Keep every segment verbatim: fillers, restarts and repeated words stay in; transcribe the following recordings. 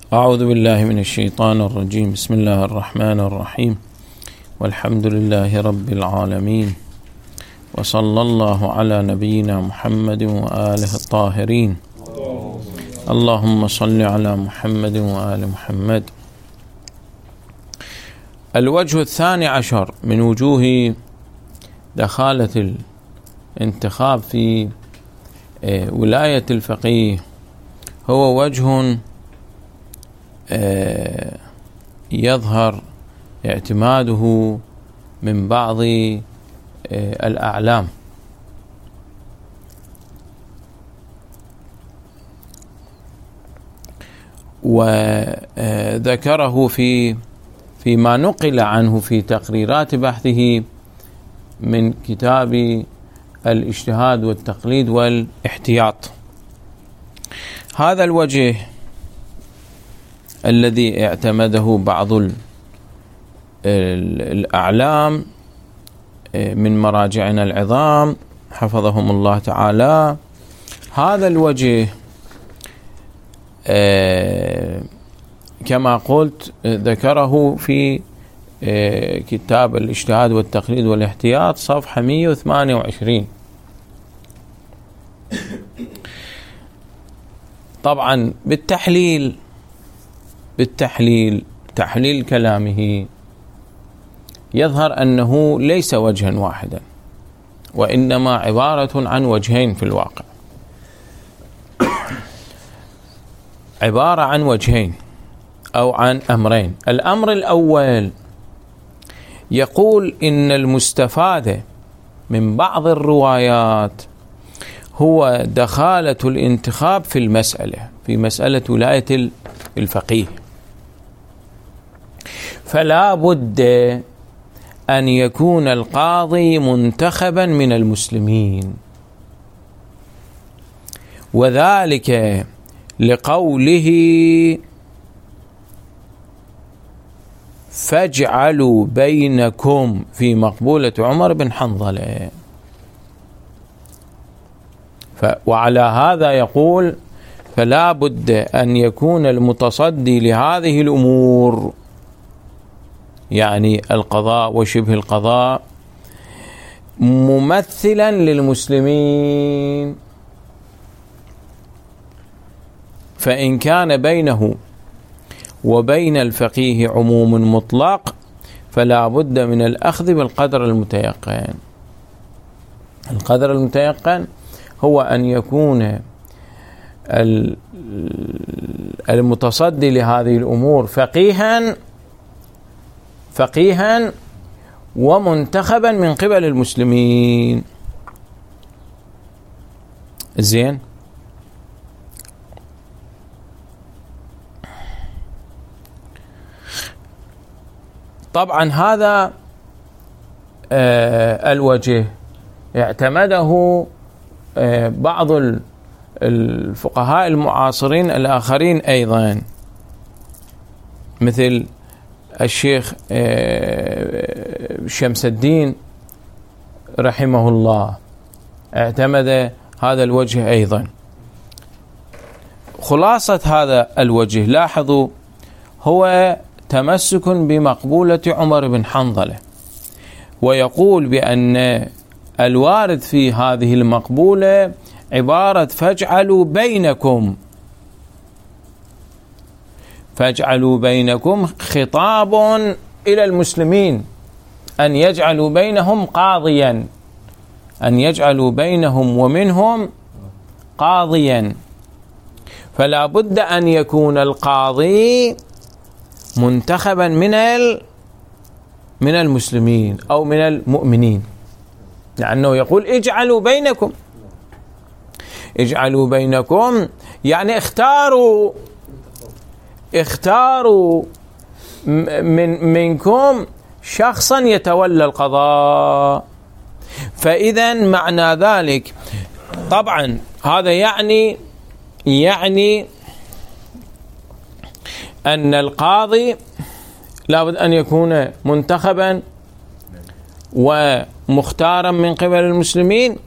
أعوذ بالله من الشيطان الرجيم. بسم الله الرحمن الرحيم، والحمد لله رب العالمين، وصلى الله على نبينا محمد وآله الطاهرين. اللهم صل على محمد وآل محمد. الوجه الثاني عشر من وجوه دخالة الانتخاب في ولاية الفقيه هو وجه يظهر اعتماده من بعض الأعلام، وذكره في فيما نقل عنه في تقريرات بحثه من كتاب الاجتهاد والتقليد والاحتياط. هذا الوجه الذي اعتمده بعض الأعلام من مراجعنا العظام حفظهم الله تعالى، هذا الوجه كما قلت ذكره في كتاب الاجتهاد والتقليد والاحتياط صفحة مئة وثمانية وعشرين. طبعا بالتحليل بالتحليل تحليل كلامه يظهر أنه ليس وجها واحدا، وإنما عبارة عن وجهين في الواقع، عبارة عن وجهين أو عن أمرين. الأمر الأول يقول إن المستفاد من بعض الروايات هو دخالة الانتخاب في المسألة في مسألة ولاية الفقيه، فلا بد أن يكون القاضي منتخبا من المسلمين، وذلك لقوله فاجعلوا بينكم في مقبولة عمر بن حنظلة. وعلى هذا يقول فلا بد أن يكون المتصدي لهذه الأمور، يعني القضاء وشبه القضاء، ممثلا للمسلمين، فإن كان بينه وبين الفقيه عموم مطلق فلا بد من الأخذ بالقدر المتيقن. القدر المتيقن هو أن يكون المتصدي لهذه الأمور فقيها فقيها ومنتخبا من قبل المسلمين. زين، طبعا هذا آه الوجه اعتمده آه بعض الفقهاء المعاصرين الآخرين أيضا، مثل الشيخ شمس الدين رحمه الله اعتمد هذا الوجه أيضا. خلاصة هذا الوجه لاحظوا هو تمسك بمقبولة عمر بن حنظلة، ويقول بأن الوارد في هذه المقبولة عبارة فاجعلوا بينكم فاجعلوا بينكم خطاب إلى المسلمين، أن يجعلوا بينهم قاضيا، أن يجعلوا بينهم ومنهم قاضيا، فلا بد أن يكون القاضي منتخبا من من المسلمين أو من المؤمنين، لأنه يقول اجعلوا بينكم اجعلوا بينكم يعني اختاروا اختاروا من منكم شخصا يتولى القضاء. فإذا معنى ذلك طبعا هذا يعني يعني أن القاضي لابد أن يكون منتخبا ومختارا من قبل المسلمين.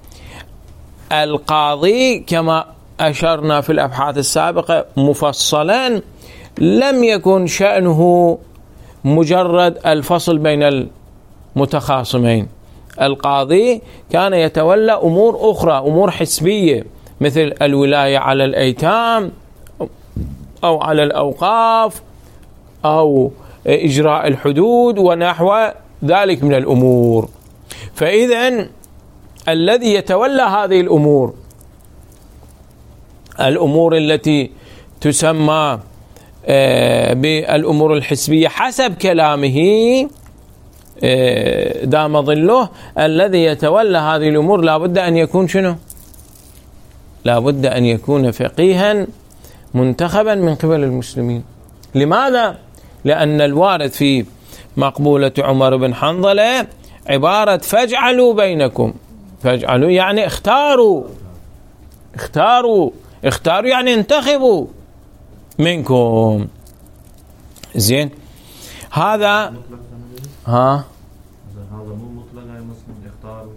القاضي كما أشرنا في الأبحاث السابقة مفصلا لم يكن شأنه مجرد الفصل بين المتخاصمين. القاضي كان يتولى أمور أخرى، أمور حسبية، مثل الولاية على الأيتام أو على الأوقاف أو إجراء الحدود ونحو ذلك من الأمور. فإذن الذي يتولى هذه الأمور، الأمور التي تسمى بالأمور الحسبية حسب كلامه دام ظله، الذي يتولى هذه الأمور لابد أن يكون شنو؟ لابد أن يكون فقيها منتخبا من قبل المسلمين. لماذا؟ لأن الوارد في مقبولة عمر بن حنظلة عبارة فاجعلوا بينكم، فاجعلوا يعني اختاروا، اختاروا اختاروا يعني انتخبوا منكم. زين، هذا ها هذا مو مطلق يا مسلم اختاروا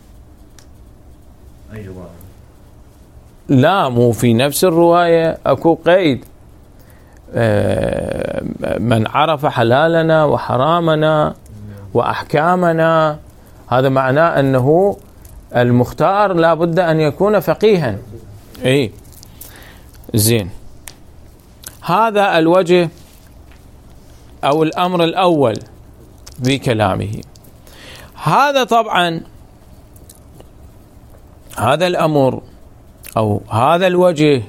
أي رواية؟ لا، مو في نفس الرواية أكو قيد من عرف حلالنا وحرامنا وأحكامنا، هذا معناه أنه المختار لا بد أن يكون فقيها. إيه زين، هذا الوجه أو الأمر الأول في كلامه. هذا طبعا هذا الأمر أو هذا الوجه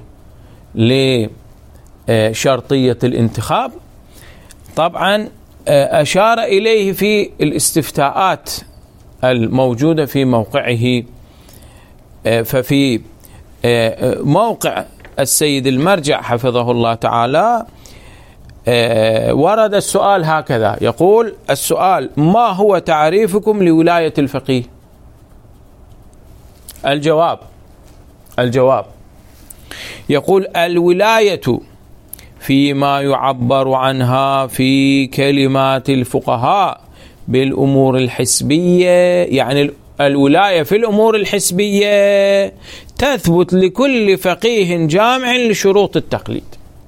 لشرطية الانتخاب طبعا أشار إليه في الاستفتاءات الموجودة في موقعه. ففي موقع السيد المرجع حفظه الله تعالى ورد السؤال هكذا، يقول السؤال: ما هو تعريفكم لولاية الفقيه؟ الجواب الجواب يقول: الولاية فيما يعبر عنها في كلمات الفقهاء بالأمور الحسبية، يعني الولاية في الأمور الحسبية تثبت لكل فقيه جامع لشروط التقليد.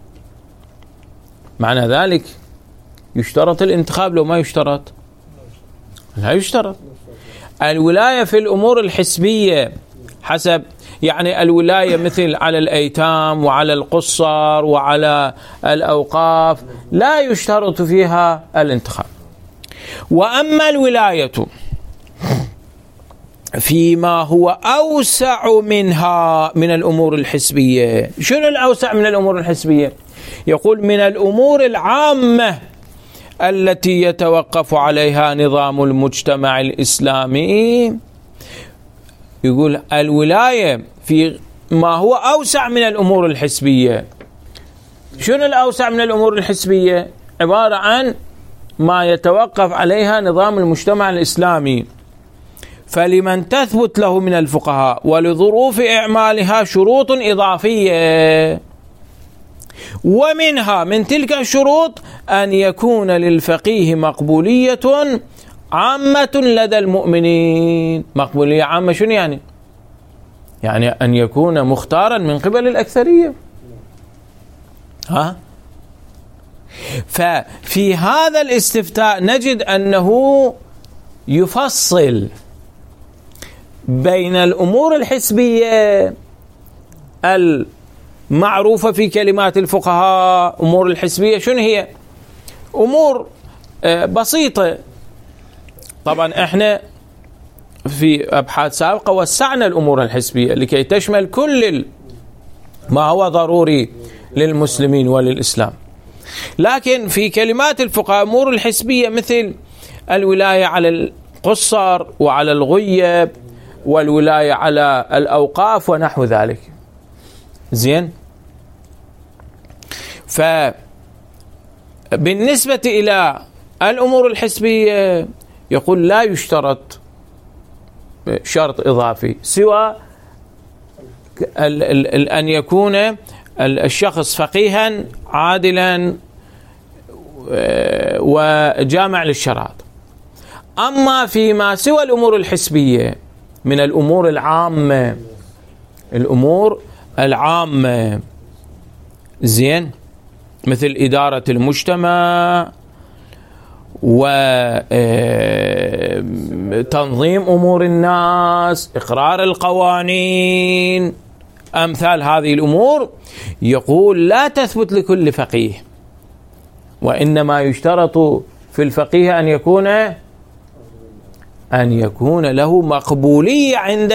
معنى ذلك يشترط الانتخاب لو ما يشترط؟ لا يشترط. الولاية في الأمور الحسبية حسب، يعني الولاية مثل على الأيتام وعلى القصر وعلى الأوقاف لا يشترط فيها الانتخاب. وأما الولاية فيما هو أوسع منها من الأمور الحسبية، شنو الأوسع من الأمور الحسبية؟ يقول: من الأمور العامة التي يتوقف عليها نظام المجتمع الإسلامي. يقول الولاية في ما هو أوسع من الأمور الحسبية. شنو الأوسع من الأمور الحسبية؟ عبارة عن ما يتوقف عليها نظام المجتمع الإسلامي، فلمن تثبت له من الفقهاء ولظروف إعمالها شروط إضافية، ومنها من تلك الشروط أن يكون للفقيه مقبولية عامة لدى المؤمنين. مقبولية عامة شنو يعني؟ يعني أن يكون مختارا من قبل الأكثرية. ها؟ ففي هذا الاستفتاء نجد أنه يفصل بين الأمور الحسبية المعروفة في كلمات الفقهاء. أمور الحسبية شنو هي؟ أمور بسيطة. طبعا احنا في أبحاث سابقة وسعنا الأمور الحسبية لكي تشمل كل ما هو ضروري للمسلمين وللإسلام. لكن في كلمات الفقهاء أمور الحسبية مثل الولاية على القصر وعلى الغيب والولاية على الأوقاف ونحو ذلك. زين، فبالنسبة إلى الأمور الحسبية يقول لا يشترط شرط إضافي سوى أن يكون الشخص فقيها عادلا وجامع للشرائط. أما فيما سوى الأمور الحسبية من الأمور العامة، الأمور العامة زين، مثل إدارة المجتمع وتنظيم أمور الناس، إقرار القوانين، أمثال هذه الأمور، يقول لا تثبت لكل فقيه، وإنما يشترط في الفقيه أن يكون أن يكون له مقبولية عند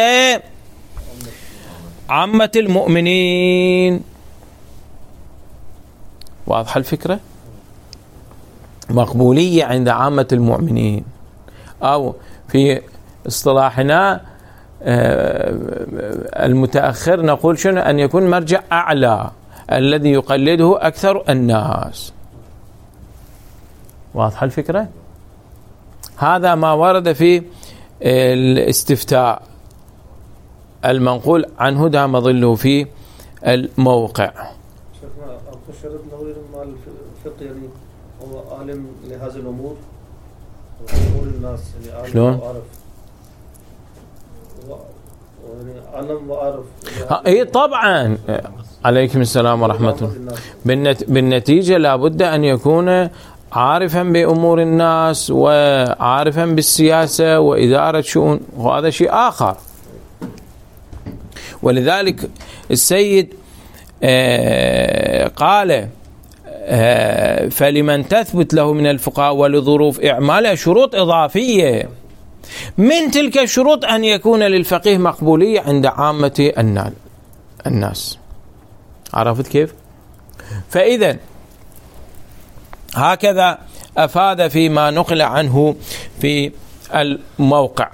عامة المؤمنين. واضحة الفكرة؟ مقبولية عند عامة المؤمنين، أو في اصطلاحنا المتأخر نقول شنو؟ أن يكون مرجع أعلى الذي يقلده أكثر الناس. واضحة الفكرة؟ هذا ما ورد في الاستفتاء المنقول عن هدى مظله في الموقع. شيخنا أخو الشرط نظير مال الفقه يعني هو عالم لهذه الأمور وأمور الناس، يعني عالم شلون؟ وعارف يعني علم وعارف. اي طبعا. عليكم السلام ورحمة الله. بالنت بالنتيجة لابد أن يكون عارفا بأمور الناس وعارفا بالسياسة وإدارة شؤون، وهذا شيء آخر. ولذلك السيد قال فلمن تثبت له من الفقهاء ولظروف إعمالها شروط إضافية، من تلك الشروط أن يكون للفقيه مقبولية عند عامة الناس. عرفت كيف؟ فإذا هكذا أفاد فيما نقل عنه في الموقع.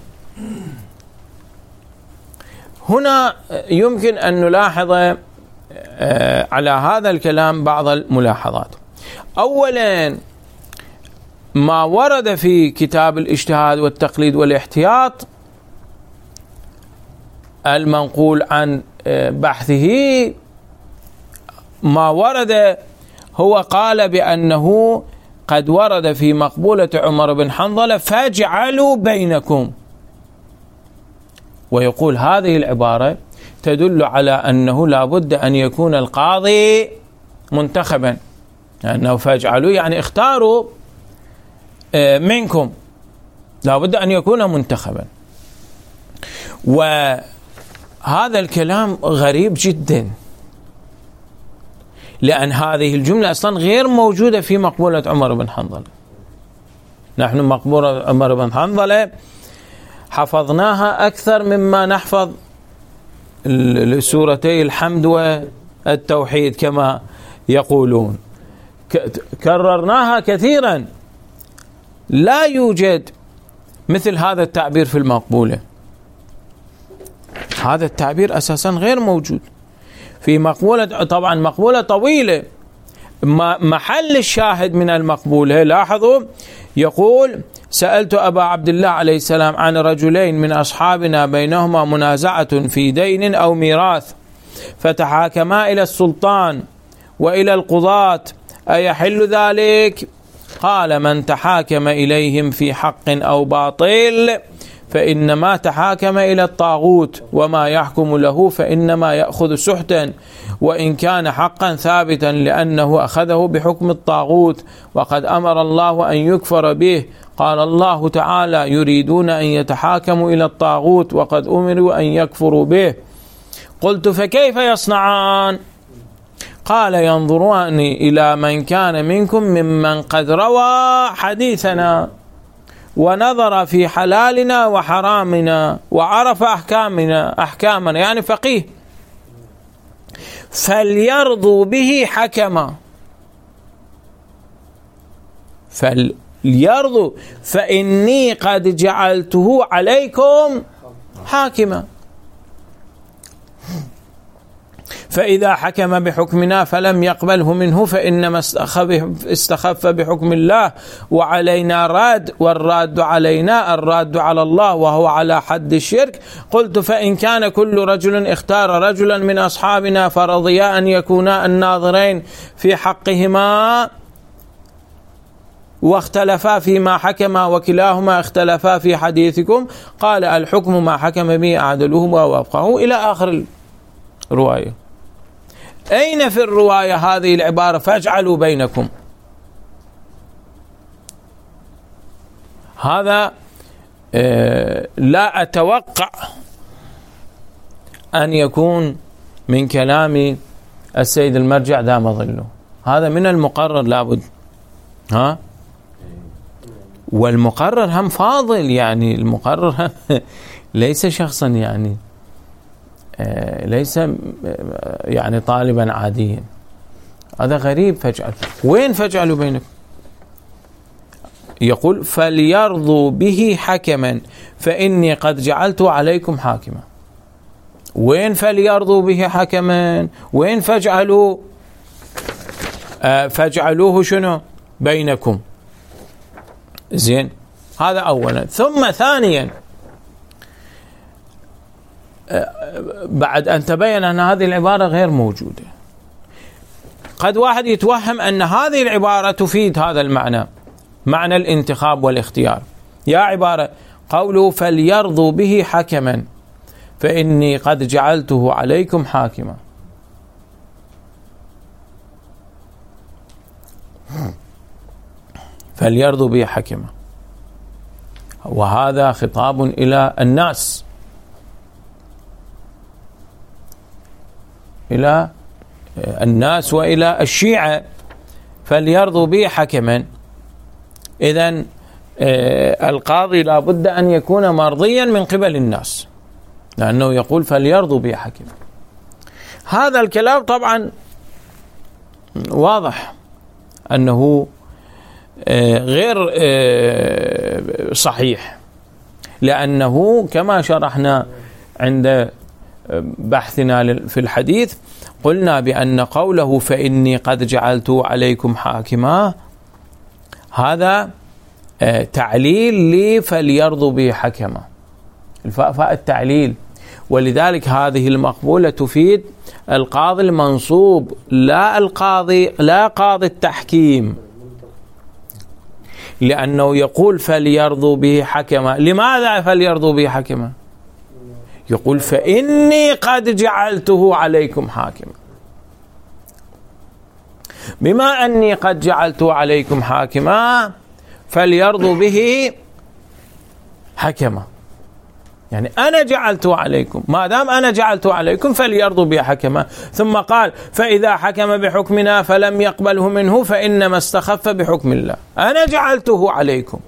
هنا يمكن أن نلاحظ على هذا الكلام بعض الملاحظات. أولا، ما ورد في كتاب الاجتهاد والتقليد والاحتياط المنقول عن بحثه، ما ورد هو قال بأنه قد ورد في مقبولة عمر بن حنظلة فاجعلوا بينكم، ويقول هذه العبارة تدل على أنه لا بد أن يكون القاضي منتخبا، لأنه فاجعلوا يعني اختاروا منكم، لا بد أن يكون منتخبا. وهذا الكلام غريب جدا، لأن هذه الجملة أصلا غير موجودة في مقبولة عمر بن حنظلة. نحن مقبولة عمر بن حنظلة حفظناها أكثر مما نحفظ سورتي الحمد والتوحيد كما يقولون، كررناها كثيرا. لا يوجد مثل هذا التعبير في المقبولة، هذا التعبير أساسا غير موجود في مقبولة. طبعا مقبولة طويلة، محل الشاهد من المقبولة لاحظوا يقول سألت أبا عبد الله عليه السلام عن رجلين من أصحابنا بينهما منازعة في دين أو ميراث فتحاكما إلى السلطان وإلى القضاة أيحل ذلك؟ قال من تحاكم إليهم في حق أو باطل فإنما تحاكم إلى الطاغوت، وما يحكم له فإنما يأخذ سحتا، وإن كان حقا ثابتا لأنه أخذه بحكم الطاغوت، وقد أمر الله أن يكفر به. قال الله تعالى يريدون أن يتحاكموا إلى الطاغوت وقد أمروا أن يكفروا به. قلت فكيف يصنعان؟ قال ينظرون إلى من كان منكم ممن قد روى حديثنا ونظر في حلالنا وحرامنا وعرف أحكامنا أحكامنا يعني فقيه، فليرضوا به حكما، فليرضوا فإني قد جعلته عليكم حاكما، فإذا حكم بحكمنا فلم يقبله منه فإنما استخف بحكم الله وعلينا راد، والراد علينا الراد على الله وهو على حد الشرك. قلت فإن كان كل رجل اختار رجلا من أصحابنا فرضيا أن يكونا الناظرين في حقهما واختلفا فيما حكما وكلاهما اختلفا في حديثكم، قال الحكم ما حكم به أعدله ووفقه، إلى آخر الرواية. أين في الرواية هذه العبارة فاجعلوا بينكم؟ هذا لا أتوقع أن يكون من كلام السيد المرجع دام ظله، هذا من المقرر لابد. ها والمقرر هم فاضل، يعني المقرر ليس شخصا يعني ليس يعني طالبا عاديا، هذا غريب. فاجعل وين فاجعلوا بينكم؟ يقول فليرضوا به حكما فإني قد جعلت عليكم حاكما. وين فليرضوا به حكما؟ وين فاجعلوا؟ آه فاجعلوه شنو بينكم. زين، هذا أولا. ثم ثانيا آه بعد أن تبين أن هذه العبارة غير موجودة، قد واحد يتوهم أن هذه العبارة تفيد هذا المعنى، معنى الانتخاب والاختيار. يا عبارة قوله فليرضوا به حكما فإني قد جعلته عليكم حاكما، فليرضوا به حكما، وهذا خطاب إلى الناس، إلى الناس وإلى الشيعة. فليرضوا به حكما، إذن القاضي لا بد أن يكون مرضيا من قبل الناس، لأنه يقول فليرضوا به حكما. هذا الكلام طبعا واضح أنه غير صحيح، لأنه كما شرحنا عند بحثنا في الحديث قلنا بأن قوله فإني قد جعلت عليكم حاكما هذا تعليل لي فليرضوا به حكما، الفاء فاء التعليل، ولذلك هذه المقبولة تفيد القاضي المنصوب لا القاضي لا قاضي التحكيم، لأنه يقول فليرضوا به حكما. لماذا فليرضوا به حكما؟ يقول فإني قد جعلته عليكم حاكما، بما أني قد جعلته عليكم حاكما فليرضوا به حكما، يعني أنا جعلته عليكم، ما دام أنا جعلته عليكم فليرضوا به حكما. ثم قال فإذا حكم بحكمنا فلم يقبله منه فإنما استخف بحكم الله، أنا جعلته عليكم.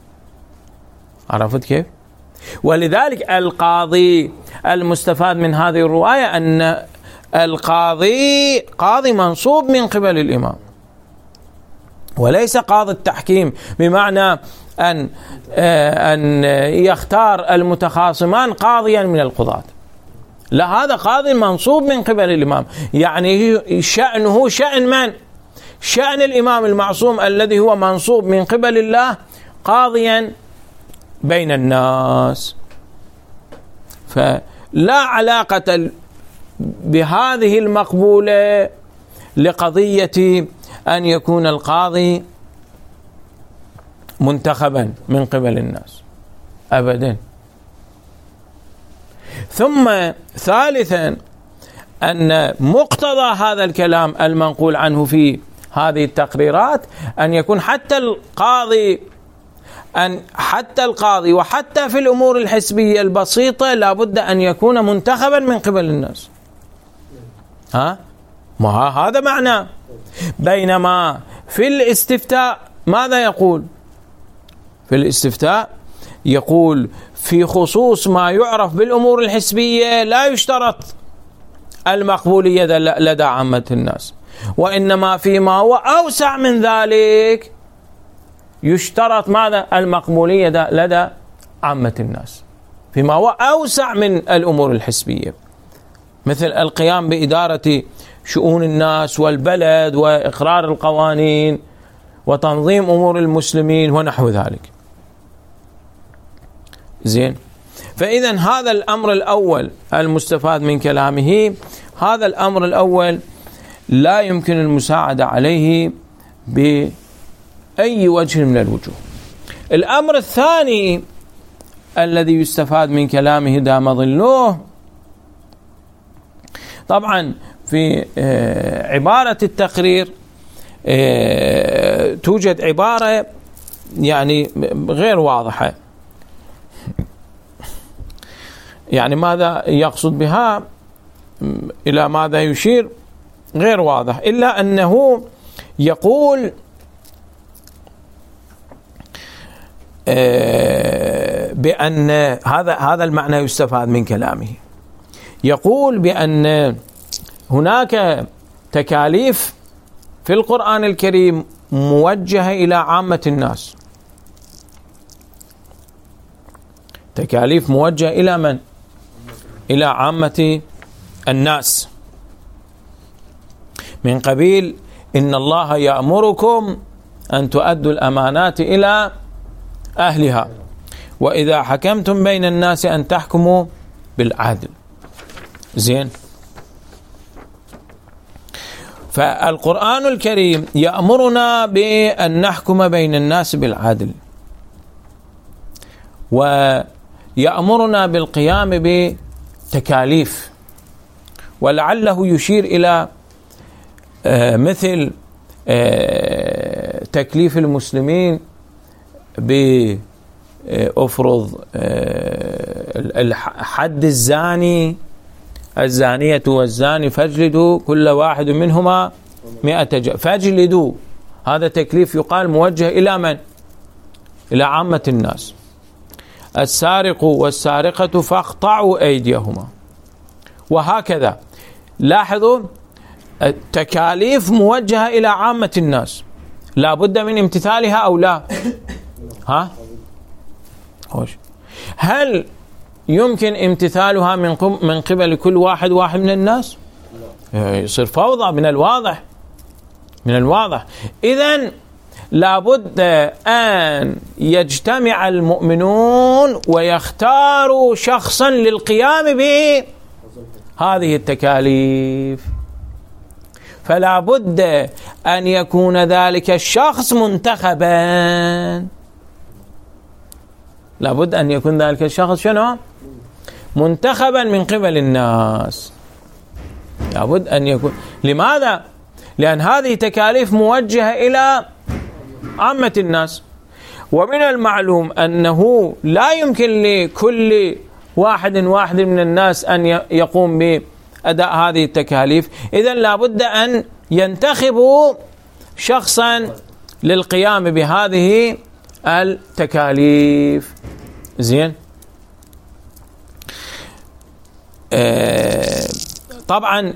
عرفت كيف؟ ولذلك القاضي المستفاد من هذه الرواية أن القاضي قاضي منصوب من قبل الإمام وليس قاضي التحكيم، بمعنى أن أن يختار المتخاصمان قاضيا من القضاة، لا، هذا قاضي منصوب من قبل الإمام، يعني شأنه شأن من؟ شأن الإمام المعصوم الذي هو منصوب من قبل الله قاضيا بين الناس. فلا علاقة بهذه المقبولة لقضية أن يكون القاضي منتخبا من قبل الناس أبدا. ثم ثالثا أن مقتضى هذا الكلام المنقول عنه في هذه التقريرات أن يكون حتى القاضي أن حتى القاضي وحتى في الأمور الحسبية البسيطة لابد أن يكون منتخبا من قبل الناس. ها ما هذا معنى. بينما في الاستفتاء ماذا يقول؟ في الاستفتاء يقول في خصوص ما يعرف بالأمور الحسبية لا يشترط المقبولية لدى عامة الناس، وإنما فيما هو أوسع من ذلك يشترط ماذا؟ المقبولية لدى عامة الناس فيما هو أوسع من الأمور الحسبية، مثل القيام بإدارة شؤون الناس والبلد وإقرار القوانين وتنظيم أمور المسلمين ونحو ذلك. زين، فإذا هذا الأمر الأول المستفاد من كلامه، هذا الأمر الأول لا يمكن المساعدة عليه بأي وجه من الوجوه. الأمر الثاني الذي يستفاد من كلامه دام ظله، طبعا في عبارة التقرير توجد عبارة يعني غير واضحة، يعني ماذا يقصد بها، إلى ماذا يشير غير واضح، إلا أنه يقول بأن هذا هذا المعنى يستفاد من كلامه. يقول بأن هناك تكاليف في القرآن الكريم موجهة إلى عامة الناس، تكاليف موجهة إلى من؟ إلى عامة الناس، من قبيل إن الله يأمركم أن تؤدوا الأمانات إلى أهلها وإذا حكمتم بين الناس أن تحكموا بالعدل. زين، فالقرآن الكريم يأمرنا بأن نحكم بين الناس بالعدل، ويأمرنا بالقيام بتكاليف، ولعله يشير إلى مثل تكليف المسلمين بأفرض حد الزاني الزانية والزاني فاجلدوا كل واحد منهما مئة جلدة، فاجلدوا، هذا تكليف يقال موجه إلى من؟ إلى عامة الناس. السارق والسارقة فاقطعوا أيديهما، وهكذا. لاحظوا التكاليف موجهة إلى عامة الناس، لا بد من امتثالها أو لا؟ ها؟ خوش. هل يمكن امتثالها من من قبل كل واحد واحد من الناس؟ يصير فوضى من الواضح من الواضح. إذن لابد أن يجتمع المؤمنون ويختاروا شخصا للقيام بهذه التكاليف، فلا بد أن يكون ذلك الشخص منتخبا، لابد أن يكون ذلك الشخص شنو؟ منتخبا من قبل الناس، لابد أن يكون. لماذا؟ لأن هذه تكاليف موجهة إلى عامة الناس، ومن المعلوم أنه لا يمكن لكل واحد واحد من الناس أن يقوم بأداء هذه التكاليف، إذن لابد أن ينتخبوا شخصا للقيام بهذه التكاليف. زين، آه طبعا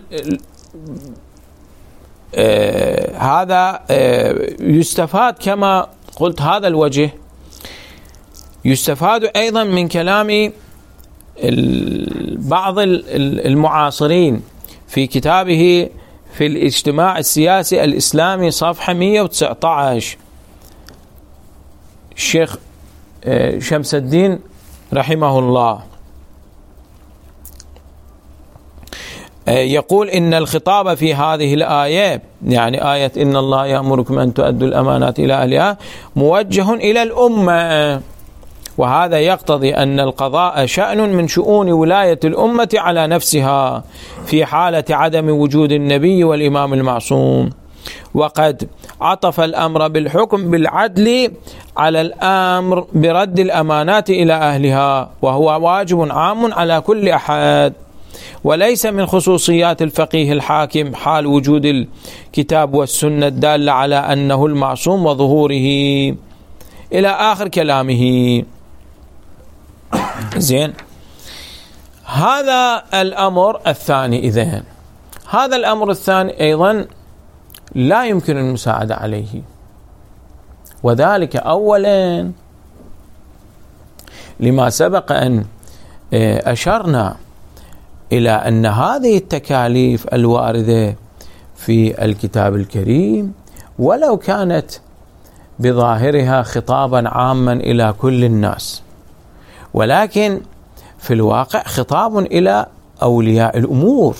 آه هذا آه يستفاد كما قلت، هذا الوجه يستفاد أيضا من كلام بعض المعاصرين في كتابه في الاجتماع السياسي الإسلامي صفحة مئة وتسعة عشر، الشيخ شمس الدين رحمه الله يقول إن الخطاب في هذه الآية، يعني آية إن الله يأمركم أن تؤدوا الأمانات إلى أهلها، موجه إلى الأمة، وهذا يقتضي أن القضاء شأن من شؤون ولاية الأمة على نفسها في حالة عدم وجود النبي والإمام المعصوم، وقد عطف الأمر بالحكم بالعدل على الأمر برد الأمانات إلى أهلها، وهو واجب عام على كل أحد، وليس من خصوصيات الفقيه الحاكم حال وجود الكتاب والسنة الدالة على أنه المعصوم وظهوره، إلى آخر كلامه. زين، هذا الأمر الثاني. إذن هذا الأمر الثاني أيضا لا يمكن المساعدة عليه، وذلك أولا لما سبق أن أشرنا إلى أن هذه التكاليف الواردة في الكتاب الكريم ولو كانت بظاهرها خطابا عاما إلى كل الناس، ولكن في الواقع خطاب إلى أولياء الأمور،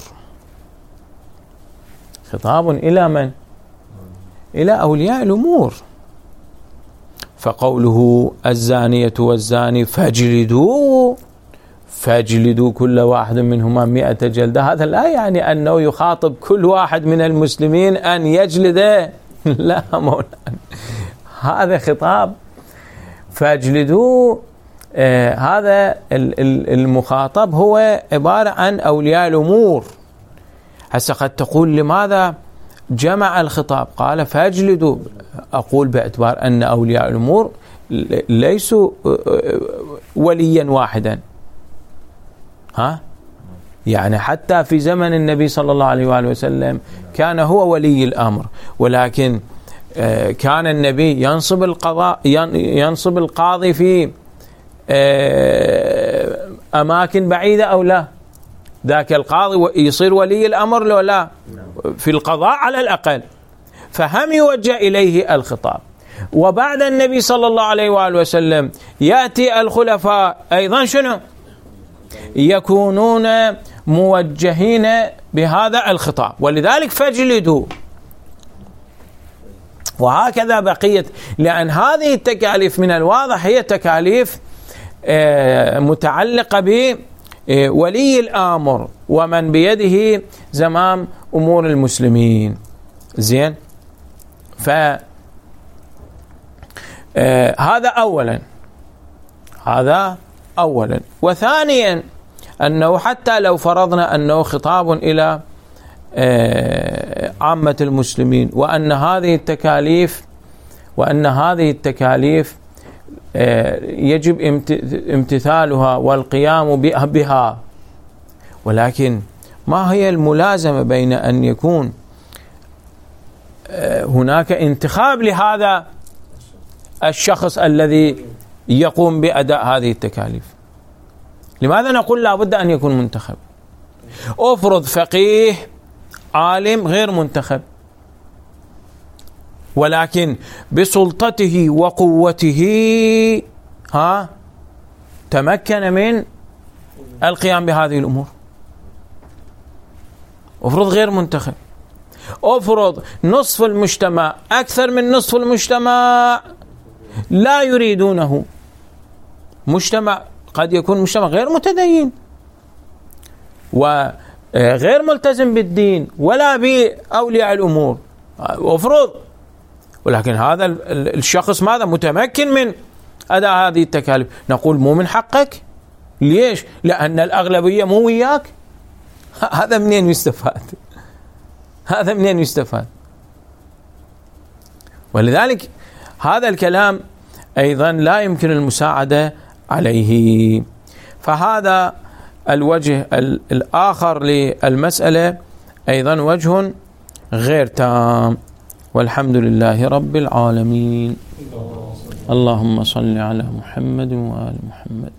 خطاب إلى من؟ إلى أولياء الأمور. فقوله الزانية والزاني فاجلدوا فاجلدوا كل واحد منهما مئة جلدة، هذا لا يعني أنه يخاطب كل واحد من المسلمين أن يجلد، لا مولانا، هذا خطاب فاجلدوا. آه هذا المخاطب هو عبارة عن أولياء الأمور. هسه قد تقول لماذا جمع الخطاب؟ قال فاجلدوا. أقول باعتبار أن أولياء الأمور ليسوا وليا واحدا، ها؟ يعني حتى في زمن النبي صلى الله عليه وآله وسلم كان هو ولي الأمر، ولكن كان النبي ينصب القضاء ينصب القاضي في أماكن بعيدة أو لا؟ ذاك القاضي يصير ولي الأمر لو لا في القضاء على الأقل، فهم يوجه إليه الخطاب. وبعد النبي صلى الله عليه وآله وسلم يأتي الخلفاء أيضا شنو؟ يكونون موجهين بهذا الخطاب، ولذلك فاجلدوا. وهكذا بقية، لأن هذه التكاليف من الواضح هي تكاليف متعلقة بولي الأمر ومن بيده زمام أمور المسلمين. زين، فهذا أولا، هذا أولا. وثانيا أنه حتى لو فرضنا أنه خطاب إلى عامة المسلمين، وأن هذه التكاليف وأن هذه التكاليف يجب امتثالها والقيام بها، ولكن ما هي الملازمة بين أن يكون هناك انتخاب لهذا الشخص الذي يقوم بأداء هذه التكاليف؟ لماذا نقول لا بد أن يكون منتخب؟ أفرض فقيه عالم غير منتخب، ولكن بسلطته وقوته ها تمكن من القيام بهذه الأمور. أفرض غير منتخب، أفرض نصف المجتمع، أكثر من نصف المجتمع لا يريدونه، مجتمع قد يكون مجتمع غير متدين وغير ملتزم بالدين ولا بأولياء الأمور، أفرض، ولكن هذا الشخص ماذا؟ متمكن من أداء هذه التكاليف. نقول مو من حقك. ليش؟ لأن الأغلبية مو وياك. هذا منين يستفاد؟ هذا منين يستفاد؟ ولذلك هذا الكلام أيضا لا يمكن المساعدة عليه. فهذا الوجه الآخر للمسألة أيضا وجه غير تام، والحمد لله رب العالمين. اللهم صل على محمد وآل محمد.